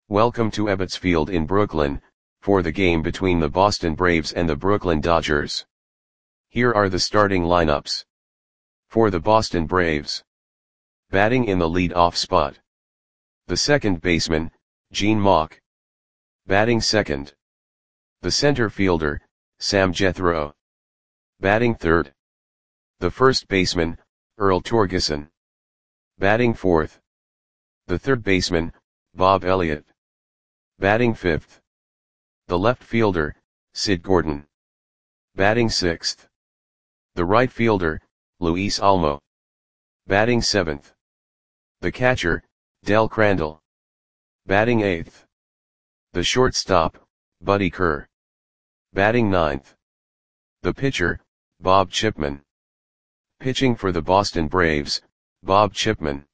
Welcome to Ebbets Field in Brooklyn, for the game between the Boston Braves and the Brooklyn Dodgers. Here are the starting lineups. For the Boston Braves. Batting in the lead-off spot. The second baseman, Gene Mauch. Batting second. The center fielder, Sam Jethro. Batting third. The first baseman, Earl Torgeson. Batting fourth. The third baseman, Bob Elliott. Batting fifth. The left fielder, Sid Gordon. Batting sixth. The right fielder, Luis Olmo. Batting seventh. The catcher, Del Crandall. Batting eighth. The shortstop, Buddy Kerr. Batting ninth. The pitcher, Bob Chipman. Pitching for the Boston Braves, Bob Chipman.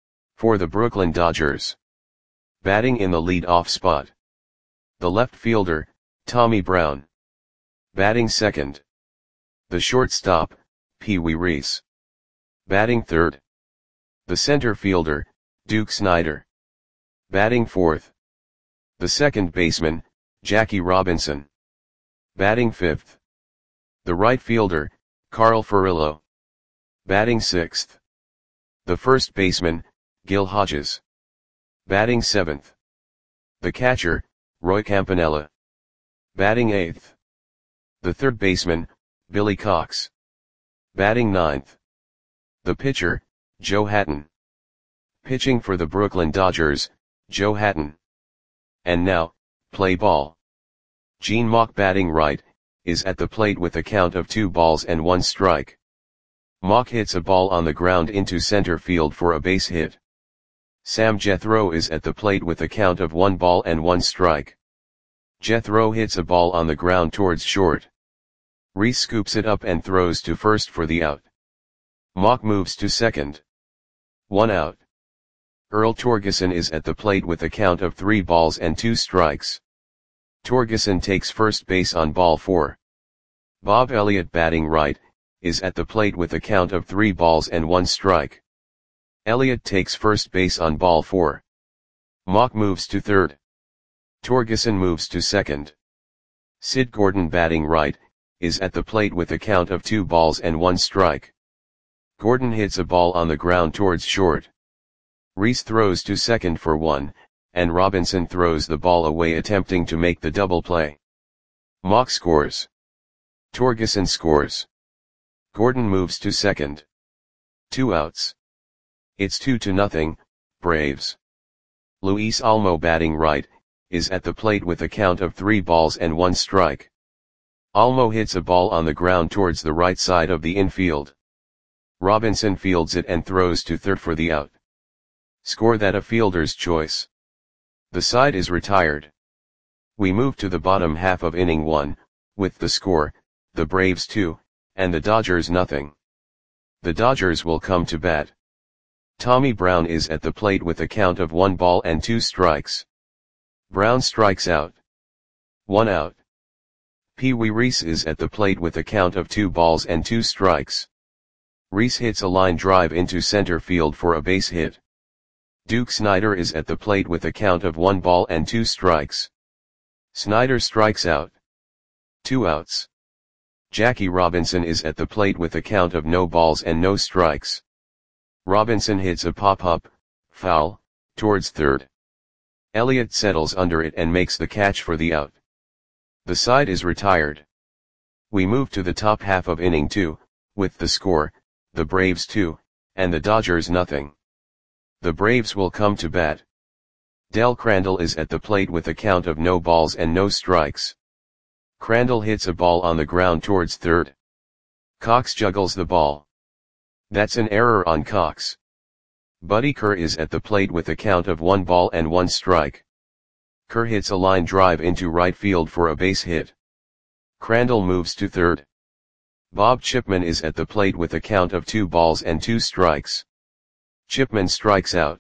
For the Brooklyn Dodgers. Batting in the lead-off spot. The left fielder, Tommy Brown. Batting second. The shortstop, Pee Wee Reese. Batting third. The center fielder, Duke Snider. Batting fourth. The second baseman, Jackie Robinson. Batting fifth. The right fielder, Carl Furillo. Batting sixth. The first baseman, Gil Hodges. Batting seventh. The catcher, Roy Campanella. Batting eighth. The third baseman, Billy Cox. Batting ninth. The pitcher, Joe Hatton. Pitching for the Brooklyn Dodgers, Joe Hatton. And now, play ball. Gene Mauch batting right, is at the plate with a count of 2 balls and 1 strike. Mauch hits a ball on the ground into center field for a base hit. Sam Jethro is at the plate with a count of 1 ball and 1 strike. Jethro hits a ball on the ground towards short. Reese scoops it up and throws to first for the out. Mauch moves to second. 1 out. Earl Torgeson is at the plate with a count of 3 balls and 2 strikes. Torgeson takes first base on ball 4. Bob Elliott batting right, is at the plate with a count of 3 balls and 1 strike. Elliott takes first base on ball 4. Mauch moves to third. Torgeson moves to second. Sid Gordon batting right, is at the plate with a count of 2 balls and 1 strike. Gordon hits a ball on the ground towards short. Reese throws to second for 1, and Robinson throws the ball away attempting to make the double play. Mauch scores. Torgeson scores. Gordon moves to second. 2 outs. It's 2-0, Braves. Luis Olmo batting right, is at the plate with a count of 3 balls and 1 strike. Olmo hits a ball on the ground towards the right side of the infield. Robinson fields it and throws to third for the out. Score that a fielder's choice. The side is retired. We move to the bottom half of inning 1, with the score, the Braves 2, and the Dodgers nothing. The Dodgers will come to bat. Tommy Brown is at the plate with a count of 1 ball and 2 strikes. Brown strikes out. 1 out. Pee Wee Reese is at the plate with a count of 2 balls and 2 strikes. Reese hits a line drive into center field for a base hit. Duke Snider is at the plate with a count of 1 ball and 2 strikes. Snider strikes out. 2 outs. Jackie Robinson is at the plate with a count of no balls and no strikes. Robinson hits a pop-up, foul, towards third. Elliott settles under it and makes the catch for the out. The side is retired. We move to the top half of inning 2, with the score, the Braves 2, and the Dodgers nothing. The Braves will come to bat. Del Crandall is at the plate with a count of no balls and no strikes. Crandall hits a ball on the ground towards third. Cox juggles the ball. That's an error on Cox. Buddy Kerr is at the plate with a count of 1 ball and 1 strike. Kerr hits a line drive into right field for a base hit. Crandall moves to third. Bob Chipman is at the plate with a count of 2 balls and 2 strikes. Chipman strikes out.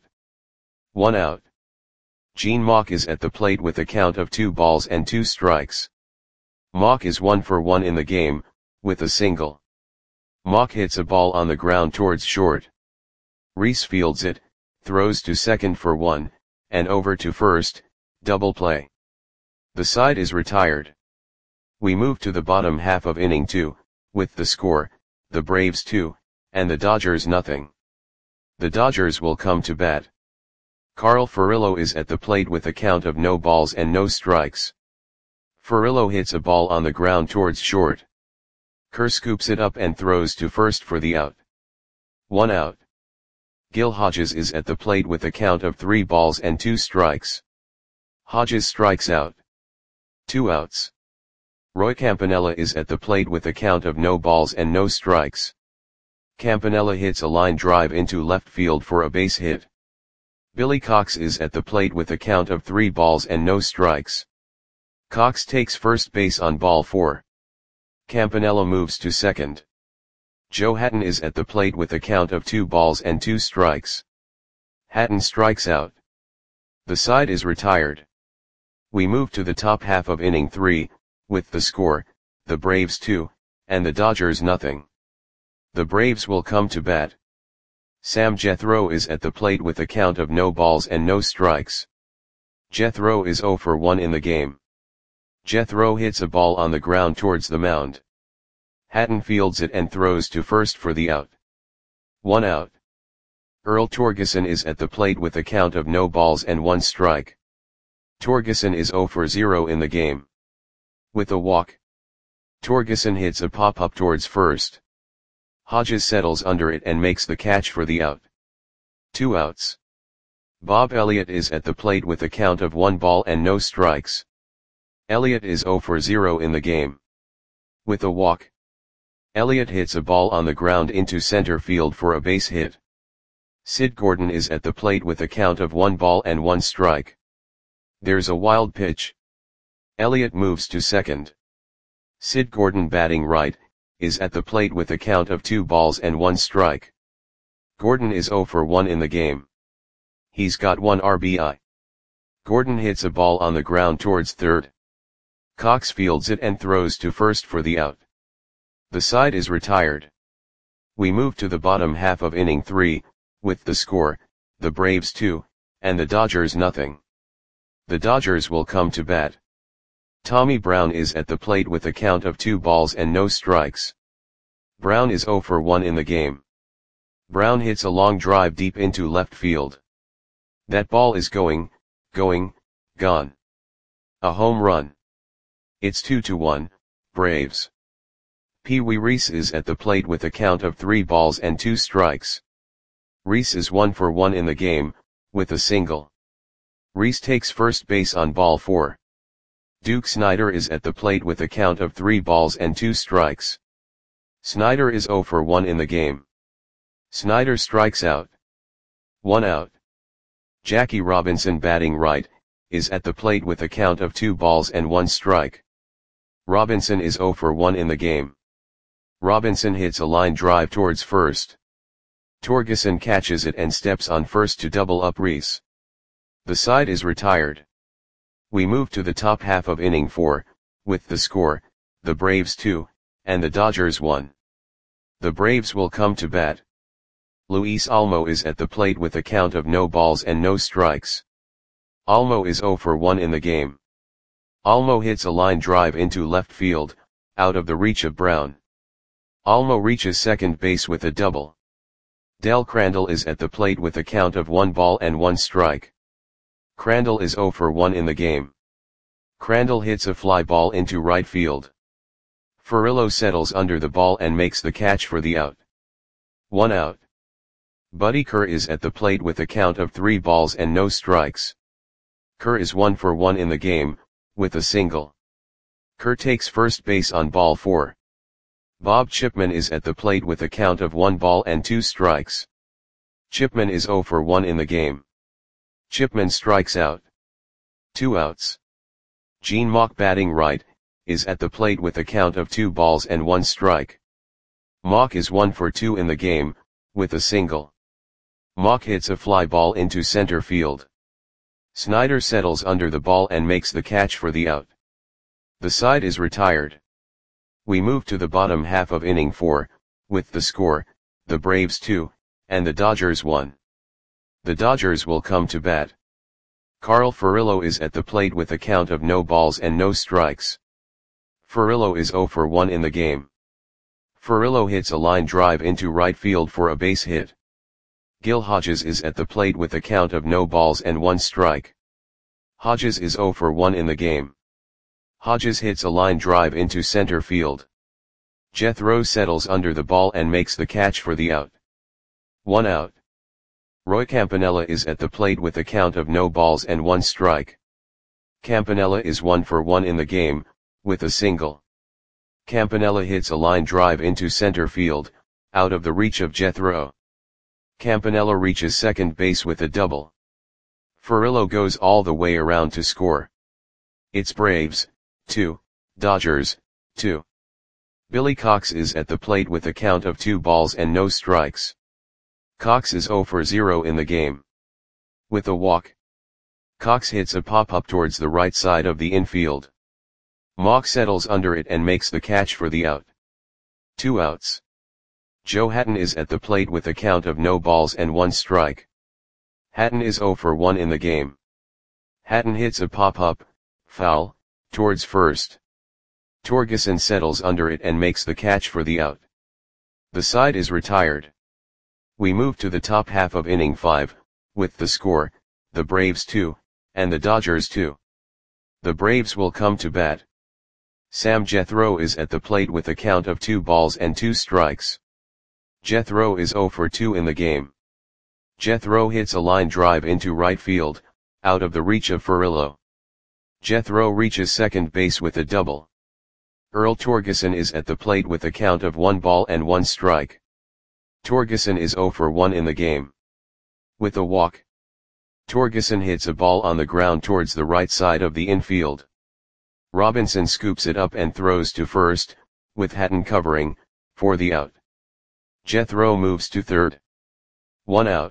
1 out. Gene Mauch is at the plate with a count of 2 balls and 2 strikes. Mauch is 1 for 1 in the game, with a single. Mauch hits a ball on the ground towards short. Reese fields it, throws to second for 1, and over to first, double play. The side is retired. We move to the bottom half of inning 2, with the score, the Braves 2, and the Dodgers nothing. The Dodgers will come to bat. Carl Furillo is at the plate with a count of no balls and no strikes. Furillo hits a ball on the ground towards short. Kerr scoops it up and throws to first for the out. 1 out. Gil Hodges is at the plate with a count of 3 balls and 2 strikes. Hodges strikes out. 2 outs. Roy Campanella is at the plate with a count of no balls and no strikes. Campanella hits a line drive into left field for a base hit. Billy Cox is at the plate with a count of 3 balls and no strikes. Cox takes first base on ball 4. Campanella moves to second. Joe Hatton is at the plate with a count of 2 balls and 2 strikes. Hatton strikes out. The side is retired. We move to the top half of inning 3, with the score, the Braves 2, and the Dodgers nothing. The Braves will come to bat. Sam Jethro is at the plate with a count of no balls and no strikes. Jethro is 0 for 1 in the game. Jethro hits a ball on the ground towards the mound. Hatton fields it and throws to first for the out. 1 out. Earl Torgeson is at the plate with a count of no balls and 1 strike. Torgeson is 0 for 0 in the game. With a walk, Torgeson hits a pop-up towards first. Hodges settles under it and makes the catch for the out. 2 outs. Bob Elliott is at the plate with a count of 1 ball and no strikes. Elliott is 0 for 0 in the game. With a walk, Elliott hits a ball on the ground into center field for a base hit. Sid Gordon is at the plate with a count of 1 ball and 1 strike. There's a wild pitch. Elliott moves to second. Sid Gordon, batting right, is at the plate with a count of 2 balls and 1 strike. Gordon is 0 for 1 in the game. He's got 1 RBI. Gordon hits a ball on the ground towards third. Cox fields it and throws to first for the out. The side is retired. We move to the bottom half of inning 3, with the score, the Braves 2, and the Dodgers nothing. The Dodgers will come to bat. Tommy Brown is at the plate with a count of 2 balls and no strikes. Brown is 0 for 1 in the game. Brown hits a long drive deep into left field. That ball is gone. A home run. It's 2-1, Braves. Pee Wee Reese is at the plate with a count of 3 balls and 2 strikes. Reese is 1 for 1 in the game, with a single. Reese takes first base on ball 4. Duke Snider is at the plate with a count of 3 balls and 2 strikes. Snider is 0 for 1 in the game. Snider strikes out. 1 out. Jackie Robinson, batting right, is at the plate with a count of 2 balls and 1 strike. Robinson is 0 for 1 in the game. Robinson hits a line drive towards first. Torgeson catches it and steps on first to double up Reese. The side is retired. We move to the top half of inning 4, with the score, the Braves 2, and the Dodgers 1. The Braves will come to bat. Luis Olmo is at the plate with a count of no balls and no strikes. Olmo is 0 for 1 in the game. Olmo hits a line drive into left field, out of the reach of Brown. Olmo reaches second base with a double. Del Crandall is at the plate with a count of 1 ball and 1 strike. Crandall is 0 for 1 in the game. Crandall hits a fly ball into right field. Furillo settles under the ball and makes the catch for the out. 1 out. Buddy Kerr is at the plate with a count of 3 balls and no strikes. Kerr is 1 for 1 in the game, with a single. Kerr takes first base on ball 4. Bob Chipman is at the plate with a count of 1 ball and 2 strikes. Chipman is 0 for 1 in the game. Chipman strikes out. 2 outs. Gene Mauch, batting right, is at the plate with a count of 2 balls and 1 strike. Mauch is 1 for 2 in the game, with a single. Mauch hits a fly ball into center field. Snider settles under the ball and makes the catch for the out. The side is retired. We move to the bottom half of inning 4, with the score, the Braves 2, and the Dodgers 1. The Dodgers will come to bat. Carl Furillo is at the plate with a count of no balls and no strikes. Furillo is 0 for 1 in the game. Furillo hits a line drive into right field for a base hit. Gil Hodges is at the plate with a count of no balls and 1 strike. Hodges is 0 for 1 in the game. Hodges hits a line drive into center field. Jethro settles under the ball and makes the catch for the out. 1 out. Roy Campanella is at the plate with a count of no balls and 1 strike. Campanella is 1 for 1 in the game, with a single. Campanella hits a line drive into center field, out of the reach of Jethro. Campanella reaches second base with a double. Furillo goes all the way around to score. It's Braves, 2, Dodgers, 2. Billy Cox is at the plate with a count of 2 balls and no strikes. Cox is 0 for 0 in the game. With a walk. Cox hits a pop-up towards the right side of the infield. Mock settles under it and makes the catch for the out. 2 outs. Joe Hatton is at the plate with a count of no balls and 1 strike. Hatton is 0 for 1 in the game. Hatton hits a pop-up, foul, towards first. Torgeson settles under it and makes the catch for the out. The side is retired. We move to the top half of inning 5, with the score, the Braves 2, and the Dodgers 2. The Braves will come to bat. Sam Jethro is at the plate with a count of 2 balls and 2 strikes. Jethro is 0 for 2 in the game. Jethro hits a line drive into right field, out of the reach of Furillo. Jethro reaches second base with a double. Earl Torgeson is at the plate with a count of 1 ball and 1 strike. Torgeson is 0 for 1 in the game. With a walk. Torgeson hits a ball on the ground towards the right side of the infield. Robinson scoops it up and throws to first, with Hatton covering, for the out. Jethro moves to third. 1 out.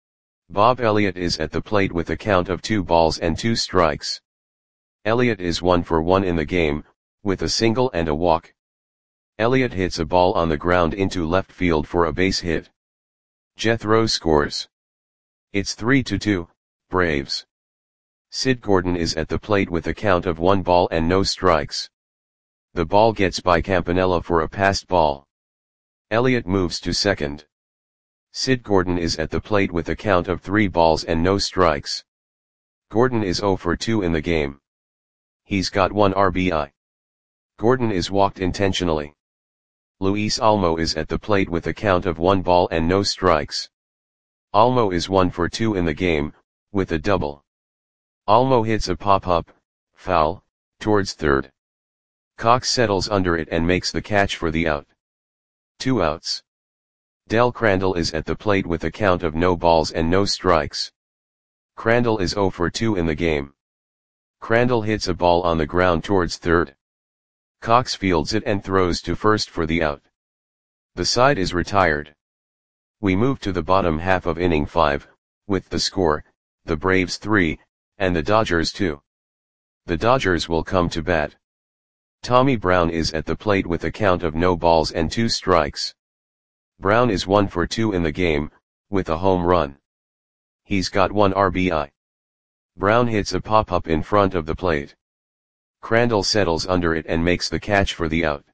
Bob Elliott is at the plate with a count of 2 balls and 2 strikes. Elliott is 1 for 1 in the game, with a single and a walk. Elliott hits a ball on the ground into left field for a base hit. Jethro scores. It's 3-2, Braves. Sid Gordon is at the plate with a count of 1 ball and no strikes. The ball gets by Campanella for a passed ball. Elliott moves to second. Sid Gordon is at the plate with a count of 3 balls and no strikes. Gordon is 0 for 2 in the game. He's got 1 RBI. Gordon is walked intentionally. Luis Olmo is at the plate with a count of 1 ball and no strikes. Olmo is 1 for 2 in the game, with a double. Olmo hits a pop-up, foul, towards third. Cox settles under it and makes the catch for the out. 2 outs. Del Crandall is at the plate with a count of no balls and no strikes. Crandall is 0 for 2 in the game. Crandall hits a ball on the ground towards third. Cox fields it and throws to first for the out. The side is retired. We move to the bottom half of inning 5, with the score, the Braves 3, and the Dodgers 2. The Dodgers will come to bat. Tommy Brown is at the plate with a count of no balls and 2 strikes. Brown is 1 for 2 in the game, with a home run. He's got 1 RBI. Brown hits a pop-up in front of the plate. Crandall settles under it and makes the catch for the out.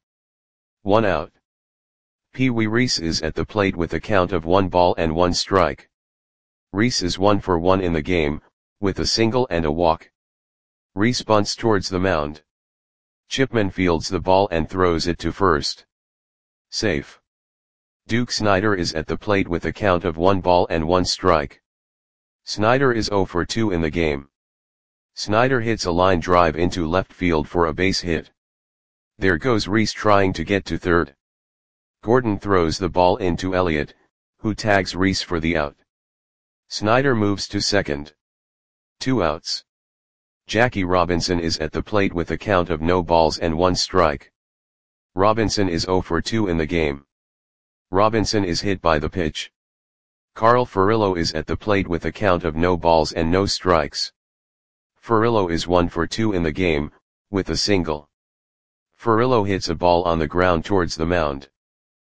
1 out. Pee Wee Reese is at the plate with a count of 1 ball and 1 strike. Reese is 1 for 1 in the game, with a single and a walk. Reese bunts towards the mound. Chipman fields the ball and throws it to first. Safe. Duke Snider is at the plate with a count of 1 ball and 1 strike. Snider is 0 for 2 in the game. Snider hits a line drive into left field for a base hit. There goes Reese trying to get to third. Gordon throws the ball into Elliott, who tags Reese for the out. Snider moves to second. 2 outs. Jackie Robinson is at the plate with a count of no balls and 1 strike. Robinson is 0 for 2 in the game. Robinson is hit by the pitch. Carl Furillo is at the plate with a count of no balls and no strikes. Furillo is 1 for 2 in the game, with a single. Furillo hits a ball on the ground towards the mound.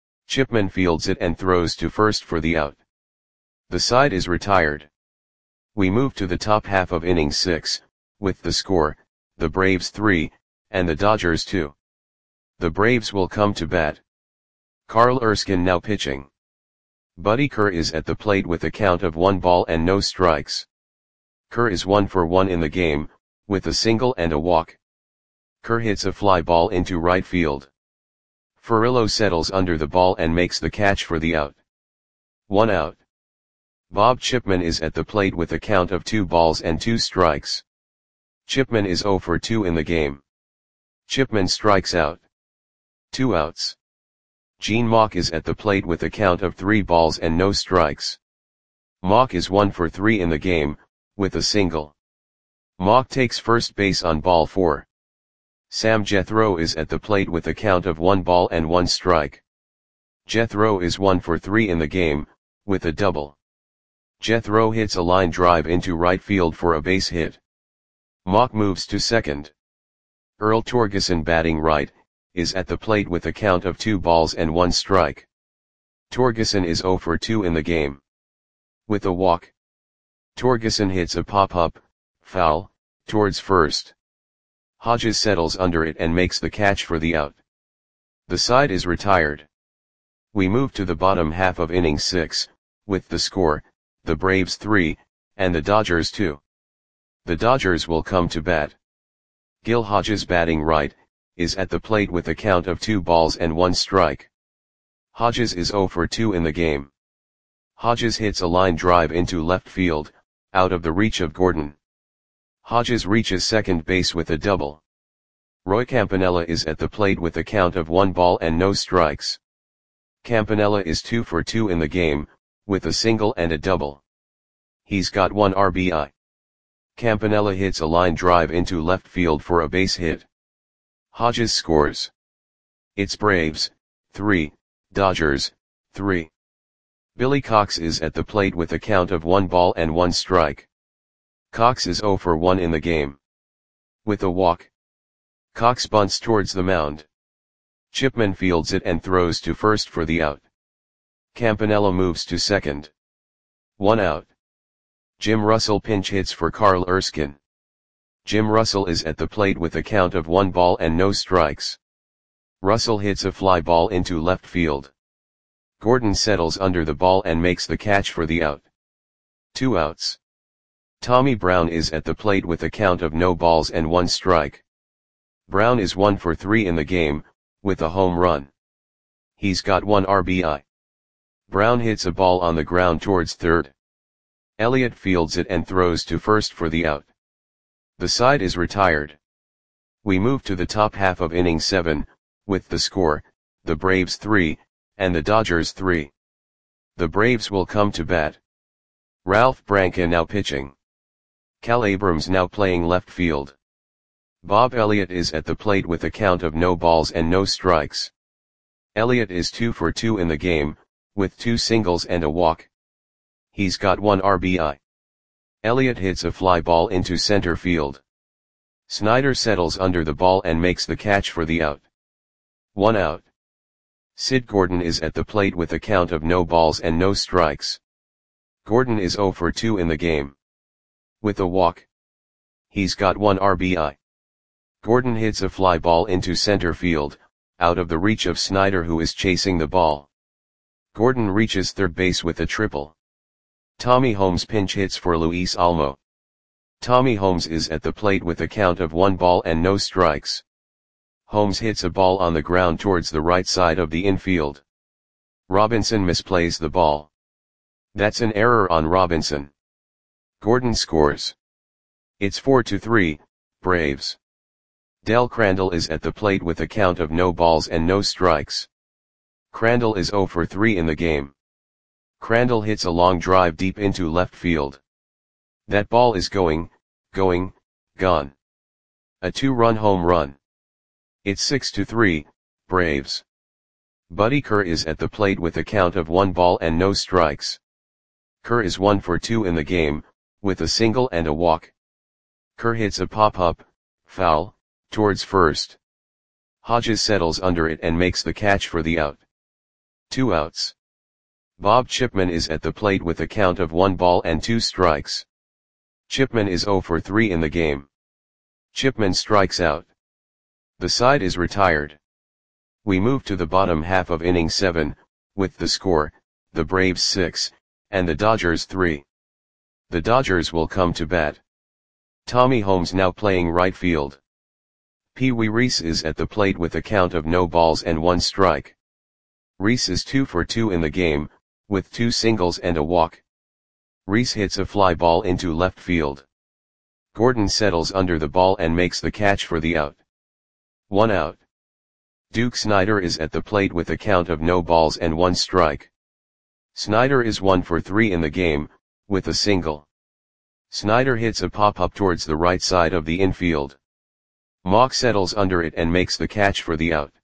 Chipman fields it and throws to first for the out. The side is retired. We move to the top half of inning 6, with the score, the Braves 3, and the Dodgers 2. The Braves will come to bat. Carl Erskine now pitching. Buddy Kerr is at the plate with a count of 1 ball and no strikes. Kerr is 1 for 1 in the game, with a single and a walk. Kerr hits a fly ball into right field. Furillo settles under the ball and makes the catch for the out. 1 out. Bob Chipman is at the plate with a count of 2 balls and 2 strikes. Chipman is 0 for 2 in the game. Chipman strikes out. 2 outs. Gene Mauch is at the plate with a count of 3 balls and no strikes. Mauch is 1 for 3 in the game, with a single. Mauch takes first base on ball 4. Sam Jethro is at the plate with a count of 1 ball and 1 strike. Jethro is 1 for 3 in the game, with a double. Jethro hits a line drive into right field for a base hit. Mauch moves to second. Earl Torgeson, batting right, is at the plate with a count of 2 balls and 1 strike. Torgeson is 0 for 2 in the game. With a walk. Torgeson hits a pop-up, foul, towards first. Hodges settles under it and makes the catch for the out. The side is retired. We move to the bottom half of inning 6, with the score, the Braves 3, and the Dodgers 2. The Dodgers will come to bat. Gil Hodges, batting right, is at the plate with a count of 2 balls and 1 strike. Hodges is 0 for 2 in the game. Hodges hits a line drive into left field, out of the reach of Gordon. Hodges reaches second base with a double. Roy Campanella is at the plate with a count of 1 ball and no strikes. Campanella is 2 for 2 in the game, with a single and a double. He's got 1 RBI. Campanella hits a line drive into left field for a base hit. Hodges scores. It's Braves 3, Dodgers 3. Billy Cox is at the plate with a count of 1 ball and 1 strike. Cox is 0 for 1 in the game. With a walk. Cox bunts towards the mound. Chipman fields it and throws to first for the out. Campanella moves to second. 1 out. Jim Russell pinch hits for Carl Erskine. Jim Russell is at the plate with a count of 1 ball and no strikes. Russell hits a fly ball into left field. Gordon settles under the ball and makes the catch for the out. 2 outs. Tommy Brown is at the plate with a count of no balls and 1 strike. Brown is 1 for 3 in the game, with a home run. He's got 1 RBI. Brown hits a ball on the ground towards third. Elliott fields it and throws to first for the out. The side is retired. We move to the top half of inning 7, with the score, the Braves 3, and the Dodgers 3. The Braves will come to bat. Ralph Branca now pitching. Cal Abrams now playing left field. Bob Elliott is at the plate with a count of no balls and no strikes. Elliott is 2 for 2 in the game, with 2 singles and a walk. He's got 1 RBI. Elliott hits a fly ball into center field. Snyder settles under the ball and makes the catch for the out. 1 out. Sid Gordon is at the plate with a count of no balls and no strikes. Gordon is 0 for 2 in the game. With a walk. He's got 1 RBI. Gordon hits a fly ball into center field, out of the reach of Snyder, who is chasing the ball. Gordon reaches third base with a triple. Tommy Holmes pinch hits for Luis Almo. Tommy Holmes is at the plate with a count of 1 ball and no strikes. Holmes hits a ball on the ground towards the right side of the infield. Robinson misplays the ball. That's an error on Robinson. Gordon scores. It's 4-3, Braves. Del Crandall is at the plate with a count of no balls and no strikes. Crandall is 0 for 3 in the game. Crandall hits a long drive deep into left field. That ball is gone. A 2-run home run. It's 6-3, Braves. Buddy Kerr is at the plate with a count of 1 ball and no strikes. Kerr is 1 for 2 in the game, with a single and a walk. Kerr hits a pop-up, foul, towards first. Hodges settles under it and makes the catch for the out. 2 outs. Bob Chipman is at the plate with a count of 1 ball and 2 strikes. Chipman is 0 for 3 in the game. Chipman strikes out. The side is retired. We move to the bottom half of inning 7, with the score, the Braves 6, and the Dodgers 3. The Dodgers will come to bat. Tommy Holmes now playing right field. Pee Wee Reese is at the plate with a count of no balls and 1 strike. Reese is 2 for 2 in the game, with 2 singles and a walk. Reese hits a fly ball into left field. Gordon settles under the ball and makes the catch for the out. 1 out. Duke Snider is at the plate with a count of no balls and 1 strike. Snider is 1 for 3 in the game, with a single. Snider hits a pop-up towards the right side of the infield. Mock settles under it and makes the catch for the out.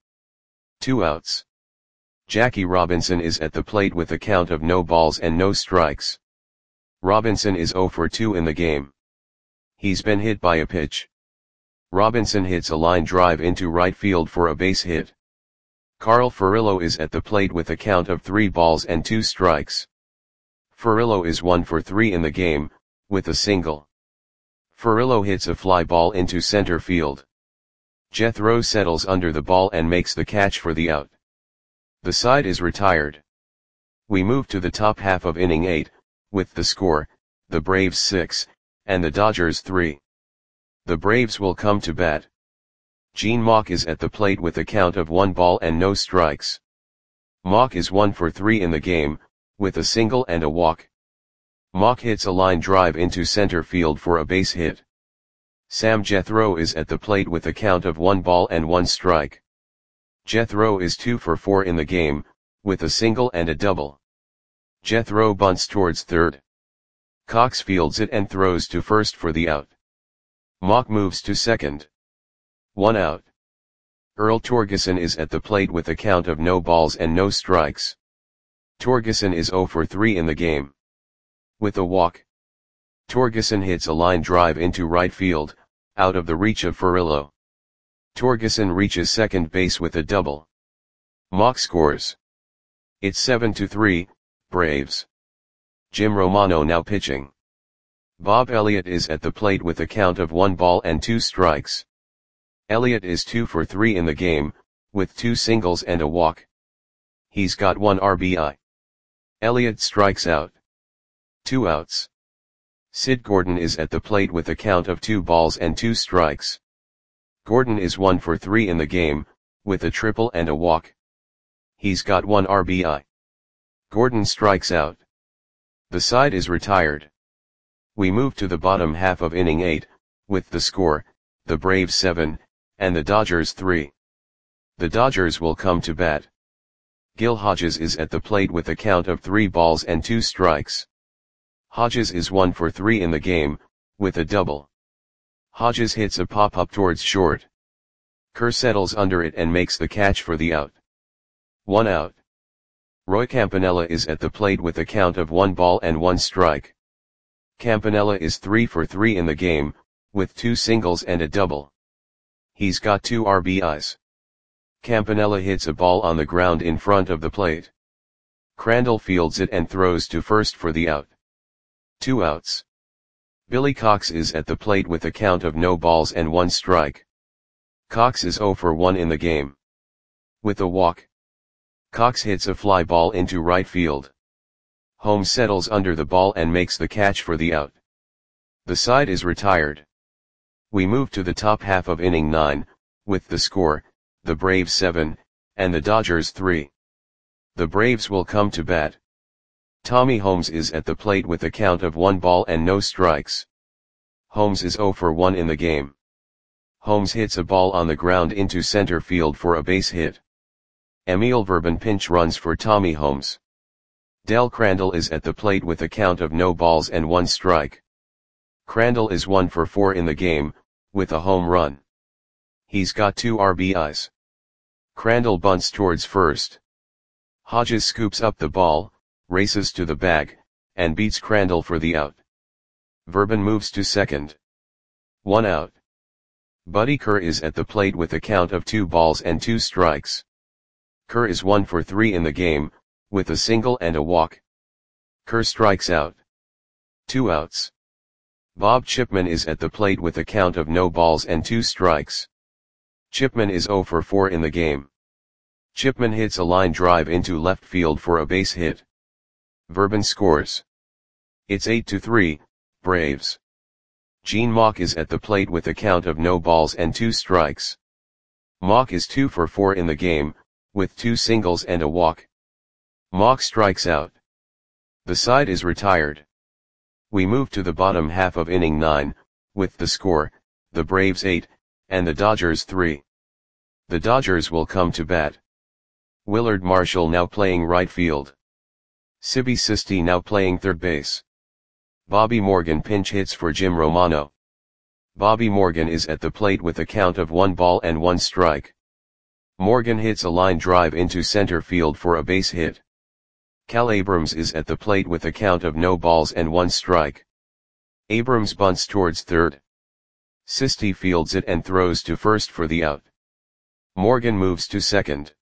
2 outs. Jackie Robinson is at the plate with a count of no balls and no strikes. Robinson is 0 for 2 in the game. He's been hit by a pitch. Robinson hits a line drive into right field for a base hit. Carl Furillo is at the plate with a count of 3 balls and 2 strikes. Furillo is 1 for 3 in the game, with a single. Furillo hits a fly ball into center field. Jethro settles under the ball and makes the catch for the out. The side is retired. We move to the top half of inning 8, with the score, the Braves 6, and the Dodgers 3. The Braves will come to bat. Gene Mauch is at the plate with a count of 1 ball and no strikes. Mauch is 1 for 3 in the game, with a single and a walk. Mauch hits a line drive into center field for a base hit. Sam Jethro is at the plate with a count of 1 ball and 1 strike. Jethro is 2 for 4 in the game, with a single and a double. Jethro bunts towards third. Cox fields it and throws to first for the out. Mauch moves to second. 1 out. Earl Torgeson is at the plate with a count of no balls and no strikes. Torgeson is 0 for 3 in the game. With a walk. Torgeson hits a line drive into right field, out of the reach of Furillo. Torgeson reaches second base with a double. Mauch scores. It's 7-3, Braves. Jim Romano now pitching. Bob Elliott is at the plate with a count of 1 ball and 2 strikes. Elliott is 2 for 3 in the game, with 2 singles and a walk. He's got 1 RBI. Elliott strikes out. 2 outs. Sid Gordon is at the plate with a count of 2 balls and 2 strikes. Gordon is 1 for 3 in the game, with a triple and a walk. He's got 1 RBI. Gordon strikes out. The side is retired. We move to the bottom half of inning 8, with the score, the Braves 7, and the Dodgers 3. The Dodgers will come to bat. Gil Hodges is at the plate with a count of 3 balls and 2 strikes. Hodges is 1 for 3 in the game, with a double. Hodges hits a pop-up towards short. Kerr settles under it and makes the catch for the out. 1 out. Roy Campanella is at the plate with a count of 1 ball and 1 strike. Campanella is 3 for 3 in the game, with 2 singles and a double. He's got 2 RBIs. Campanella hits a ball on the ground in front of the plate. Crandall fields it and throws to first for the out. 2 outs. Billy Cox is at the plate with a count of no balls and 1 strike. Cox is 0 for 1 in the game. With a walk. Cox hits a fly ball into right field. Holmes settles under the ball and makes the catch for the out. The side is retired. We move to the top half of inning 9, with the score, the Braves 7, and the Dodgers 3. The Braves will come to bat. Tommy Holmes is at the plate with a count of 1 ball and no strikes. Holmes is 0 for 1 in the game. Holmes hits a ball on the ground into center field for a base hit. Emil Verban pinch runs for Tommy Holmes. Del Crandall is at the plate with a count of no balls and 1 strike. Crandall is 1 for 4 in the game, with a home run. He's got 2 RBIs. Crandall bunts towards first. Hodges scoops up the ball, races to the bag, and beats Crandall for the out. Verban moves to second. 1 out. Buddy Kerr is at the plate with a count of 2 balls and 2 strikes. Kerr is 1 for 3 in the game, with a single and a walk. Kerr strikes out. 2 outs. Bob Chipman is at the plate with a count of no balls and 2 strikes. Chipman is 0 for 4 in the game. Chipman hits a line drive into left field for a base hit. Verban scores. It's 8-3, Braves. Gene Mauch is at the plate with a count of no balls and 2 strikes. Mauch is 2 for 4 in the game, with 2 singles and a walk. Mauch strikes out. The side is retired. We move to the bottom half of inning 9, with the score, the Braves 8, and the Dodgers 3. The Dodgers will come to bat. Willard Marshall now playing right field. Sibby Sisti now playing third base. Bobby Morgan pinch hits for Jim Romano. Bobby Morgan is at the plate with a count of 1 ball and 1 strike. Morgan hits a line drive into center field for a base hit. Cal Abrams is at the plate with a count of no balls and 1 strike. Abrams bunts towards third. Sisti fields it and throws to first for the out. Morgan moves to second.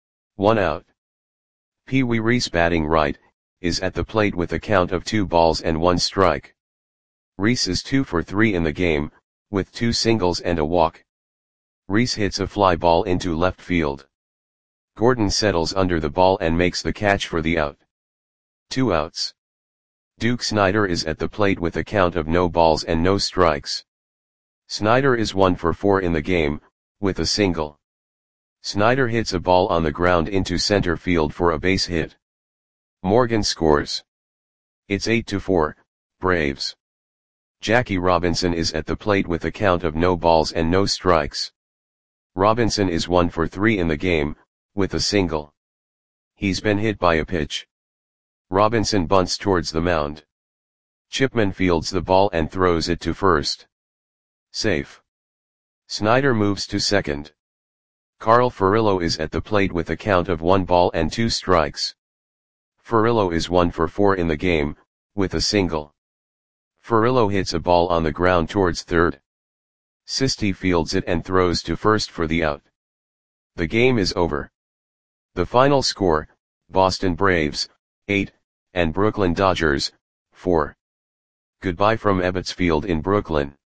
1 out. Pee Wee Reese batting right, is at the plate with a count of 2 balls and 1 strike. Reese is 2 for 3 in the game, with 2 singles and a walk. Reese hits a fly ball into left field. Gordon settles under the ball and makes the catch for the out. 2 outs. Duke Snider is at the plate with a count of no balls and no strikes. Snider is 1 for 4 in the game, with a single. Snider hits a ball on the ground into center field for a base hit. Morgan scores. It's 8-4, Braves. Jackie Robinson is at the plate with a count of no balls and no strikes. Robinson is 1 for 3 in the game, with a single. He's been hit by a pitch. Robinson bunts towards the mound. Chipman fields the ball and throws it to first. Safe. Snider moves to second. Carl Furillo is at the plate with a count of 1 ball and 2 strikes. Furillo is 1 for 4 in the game, with a single. Furillo hits a ball on the ground towards third. Sisti fields it and throws to first for the out. The game is over. The final score, Boston Braves, 8, and Brooklyn Dodgers, 4. Goodbye from Ebbets Field in Brooklyn.